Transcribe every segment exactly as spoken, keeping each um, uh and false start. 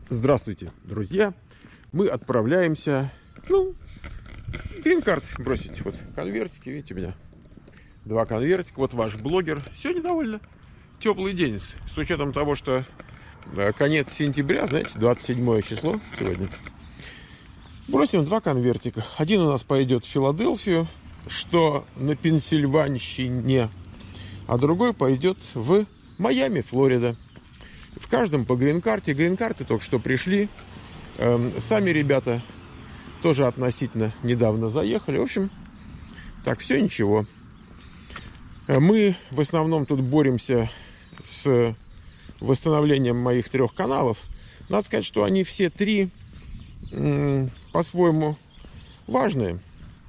Здравствуйте, друзья! Мы отправляемся, ну, грин-карт бросить. Вот конвертики, видите, у меня два конвертика. Вот ваш блогер. Сегодня довольно теплый день, с учетом того, что конец сентября, знаете, двадцать седьмое число сегодня. Бросим два конвертика. Один у нас пойдет в Филадельфию, что на Пенсильванщине, а другой пойдет в Майами, Флорида. В каждом по грин-карте. Грин-карты только что пришли. Эм, сами ребята тоже относительно недавно заехали. В общем, так, все ничего. Мы в основном тут боремся с восстановлением моих трех каналов. Надо сказать, что они все три м, по-своему важные.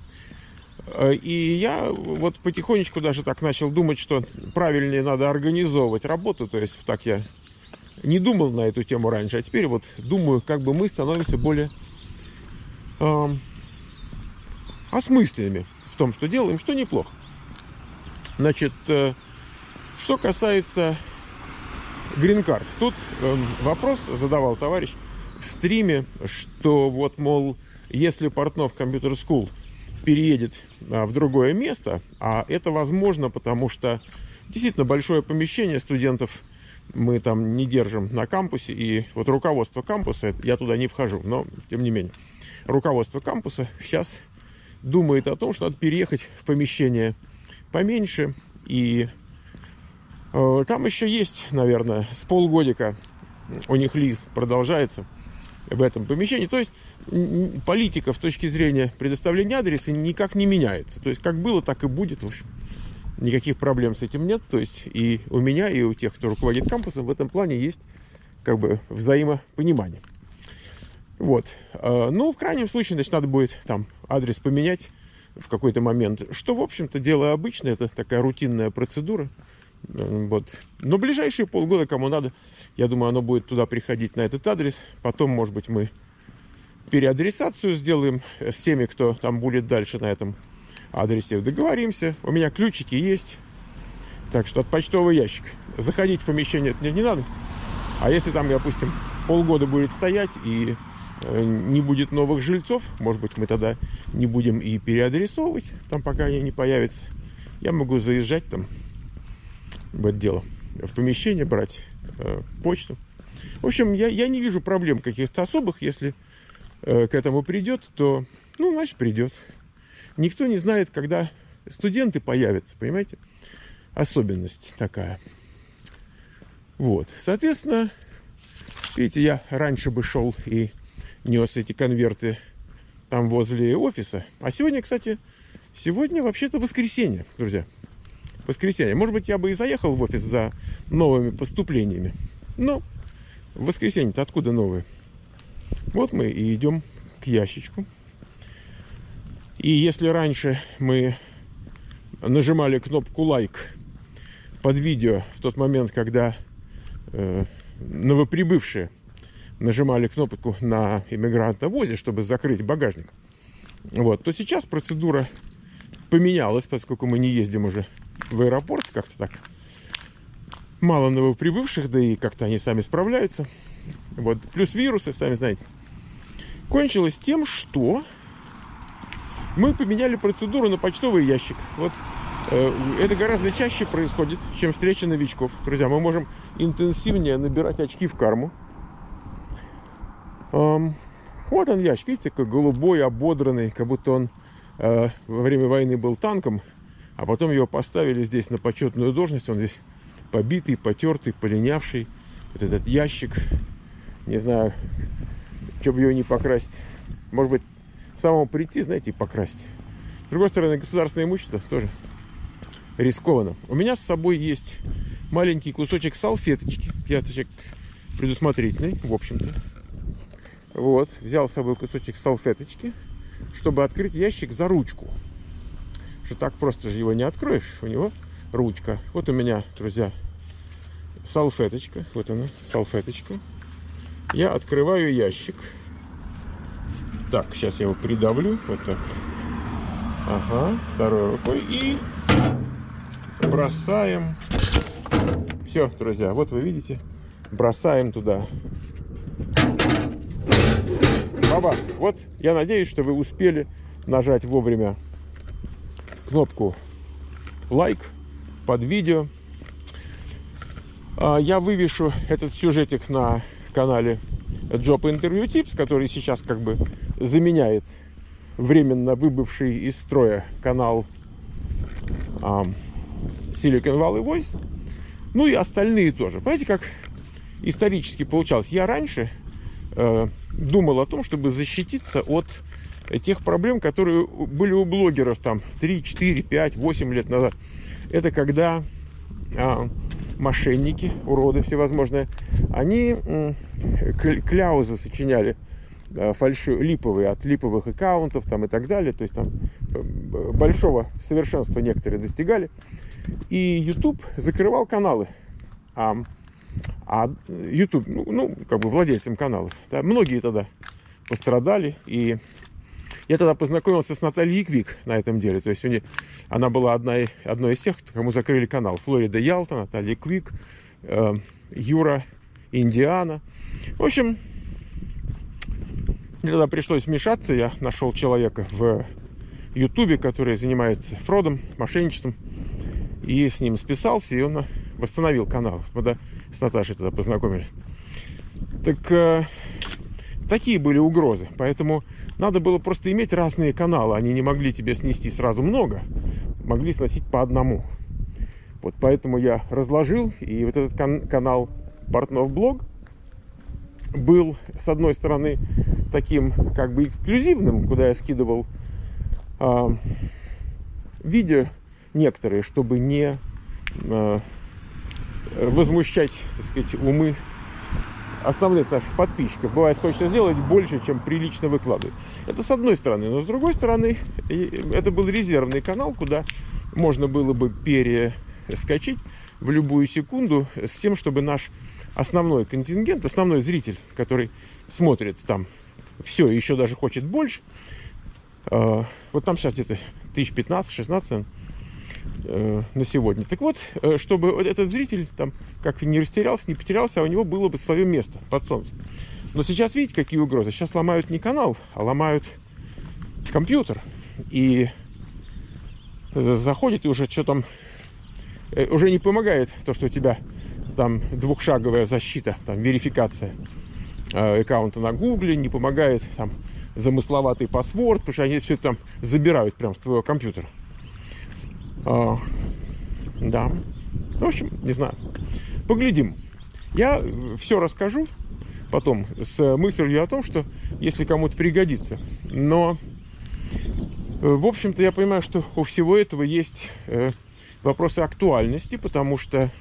И я вот потихонечку даже так начал думать, что правильнее надо организовывать работу. То есть так я не думал на эту тему раньше, а теперь вот думаю, как бы мы становимся более э, осмысленными в том, что делаем, что неплохо. Значит, э, что касается грин-карт. Тут э, вопрос задавал товарищ в стриме, что вот, мол, если Портнов Computer School переедет а, в другое место, а это возможно, потому что действительно большое помещение студентов мы там не держим на кампусе, и вот руководство кампуса, я туда не вхожу, но тем не менее, руководство кампуса сейчас думает о том, что надо переехать в помещение поменьше, и э, там еще есть, наверное, с полгодика у них лиз продолжается в этом помещении. То есть политика с точки зрения предоставления адреса никак не меняется. То есть как было, так и будет. В общем, никаких проблем с этим нет. То есть и у меня, и у тех, кто руководит кампусом, в этом плане есть как бы взаимопонимание. Вот. Ну, в крайнем случае, значит, надо будет там адрес поменять в какой-то момент. Что, в общем-то, дело обычное. Это такая рутинная процедура. Вот. Но ближайшие полгода, кому надо, я думаю, оно будет туда приходить на этот адрес. Потом, может быть, мы переадресацию сделаем с теми, кто там будет дальше на этом адресе. Договоримся. У меня ключики есть. Так что от почтового ящика. Заходить в помещение мне не надо. А если там, допустим, полгода будет стоять и э, не будет новых жильцов, может быть, мы тогда не будем и переадресовывать, там пока они не появятся. Я могу заезжать там в это дело, в помещение, брать э, почту. В общем, я, я не вижу проблем каких-то особых. Если э, к этому придет, то, ну, значит, придет. Никто не знает, когда студенты появятся, понимаете? Особенность такая. Вот. Соответственно, видите, я раньше бы шел и нес эти конверты там возле офиса. А сегодня, кстати, сегодня вообще-то воскресенье, друзья. Воскресенье. Может быть, я бы и заехал в офис за новыми поступлениями. Но в воскресенье-то откуда новые? Вот мы и идем к ящичку. И если раньше мы нажимали кнопку лайк под видео в тот момент, когда э, новоприбывшие нажимали кнопку на иммигрантовозе, чтобы закрыть багажник, вот, то сейчас процедура поменялась, поскольку мы не ездим уже в аэропорт, как-то так мало новоприбывших, да и как-то они сами справляются. Вот. Плюс вирусы, сами знаете. Кончилось тем, что мы поменяли процедуру на почтовый ящик. Вот э, это гораздо чаще происходит, чем встреча новичков. Друзья, мы можем интенсивнее набирать очки в карму. Эм, вот он ящик, видите, такой голубой, ободранный, как будто он э, во время войны был танком. А потом его поставили здесь на почетную должность. Он здесь побитый, потертый, полинявший. Вот этот ящик. Не знаю, что бы его не покрасить. Может быть, самому прийти, знаете, и покрасить. С другой стороны, государственное имущество тоже рискованно. У меня с собой есть маленький кусочек салфеточки. Я человек предусмотрительный, в общем-то. Вот, взял с собой кусочек салфеточки, чтобы открыть ящик за ручку. Что так просто же его не откроешь, у него ручка. Вот у меня, друзья, салфеточка. Вот она, салфеточка. Я открываю ящик. Так, сейчас я его придавлю. Вот так. Ага, второй рукой. И бросаем. Все, друзья, вот вы видите. Бросаем туда Баба, вот я надеюсь, что вы успели нажать вовремя кнопку лайк под видео. Я вывешу этот сюжетик на канале Job Interview Tips, который сейчас как бы заменяет временно выбывший из строя канал um, Silicon Valley Voice. Ну и остальные тоже. Понимаете, как исторически получалось? Я раньше э, думал о том, чтобы защититься от тех проблем, которые были у блогеров там три, четыре, пять, восемь лет назад. Это когда э, мошенники, уроды всевозможные, они э, кляузы сочиняли э, фальшивые, липовые, от липовых аккаунтов там и так далее. То есть там э, большого совершенства некоторые достигали. И YouTube закрывал каналы. А, а YouTube, ну, ну, как бы владельцам каналов, да, многие тогда пострадали. И я тогда познакомился с Натальей Квик на этом деле. То есть у нее, она была одна, одной из тех, кому закрыли канал. Флорида Ялта, Наталья Квик, э, Юра, Индиана. В общем, мне тогда пришлось вмешаться. Я нашел человека в Ютубе, который занимается фродом, мошенничеством. И с ним списался, и он восстановил канал. Мы да, с Наташей тогда познакомились. Так э, такие были угрозы. Поэтому надо было просто иметь разные каналы. Они не могли тебе снести сразу много. Могли сносить по одному. Вот поэтому я разложил. И вот этот кан канал Портнов Блог был, с одной стороны, таким как бы эксклюзивным, куда я скидывал э, видео некоторые, чтобы не э, возмущать, так сказать, умы основных наших подписчиков. Бывает, хочется сделать больше, чем прилично выкладывать. Это с одной стороны. Но с другой стороны, это был резервный канал, куда можно было бы перескочить в любую секунду с тем, чтобы наш основной контингент, основной зритель, который смотрит там все, еще даже хочет больше, э, вот там сейчас где-то тысяч пятнадцать-шестнадцать на сегодня. Так вот, чтобы этот зритель там как не растерялся, не потерялся, а у него было бы свое место под солнцем. Но сейчас видите, какие угрозы? Сейчас ломают не канал, а ломают компьютер. И заходит, и уже что там, уже не помогает то, что у тебя там двухшаговая защита, там верификация аккаунта на Гугле, не помогает там замысловатый паспорт, потому что они все это там забирают прямо с твоего компьютера. А, да. В общем, не знаю. Поглядим. Я все расскажу потом с мыслью о том, что если кому-то пригодится. Но, в общем-то, я понимаю, что у всего этого есть э, вопросы актуальности, потому что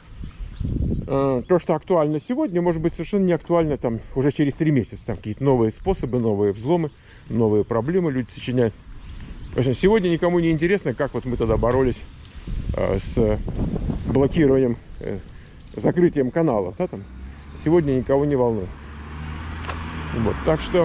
э, то, что актуально сегодня, может быть совершенно не актуально там уже через три месяца. Там какие-то новые способы, новые взломы, новые проблемы люди сочиняют. Сегодня никому не интересно, как вот мы тогда боролись э, с блокированием, э, закрытием канала. Да, там. Сегодня никого не волнует. Вот, так что...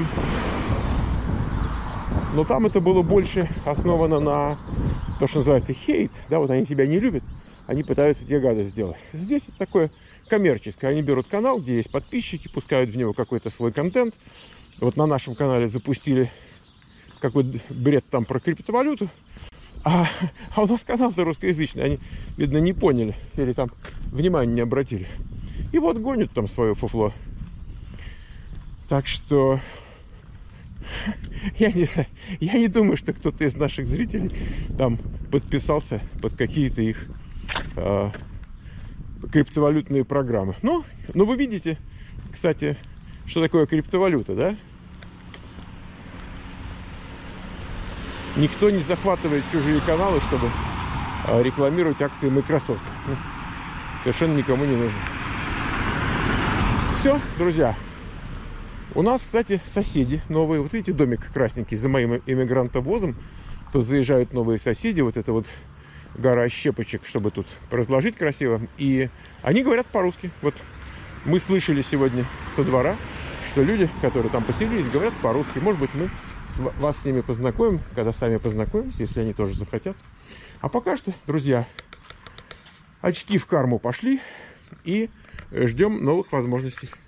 Но там это было больше основано на то, что называется хейт. Да, вот они тебя не любят, они пытаются тебе гадость сделать. Здесь это такое коммерческое. Они берут канал, где есть подписчики, пускают в него какой-то свой контент. Вот на нашем канале запустили какой бред там про криптовалюту, а, а у нас канал-то русскоязычный, они, видно, не поняли или там внимания не обратили. И вот гонят там свое фуфло. Так что я не знаю, я не думаю, что кто-то из наших зрителей там подписался под какие-то их э, криптовалютные программы. Ну, ну, вы видите, кстати, что такое криптовалюта, да? Никто не захватывает чужие каналы, чтобы рекламировать акции Microsoft. Совершенно никому не нужно. Все, друзья. У нас, кстати, соседи новые. Вот видите, домик красненький за моим иммигрантовозом. Тут заезжают новые соседи. Вот это вот гора щепочек, чтобы тут разложить красиво. И они говорят по-русски. Вот мы слышали сегодня со двора, что люди, которые там поселились, говорят по-русски. Может быть, мы вас с ними познакомим, когда сами познакомимся, если они тоже захотят. А пока что, друзья, очки в карму пошли и ждем новых возможностей.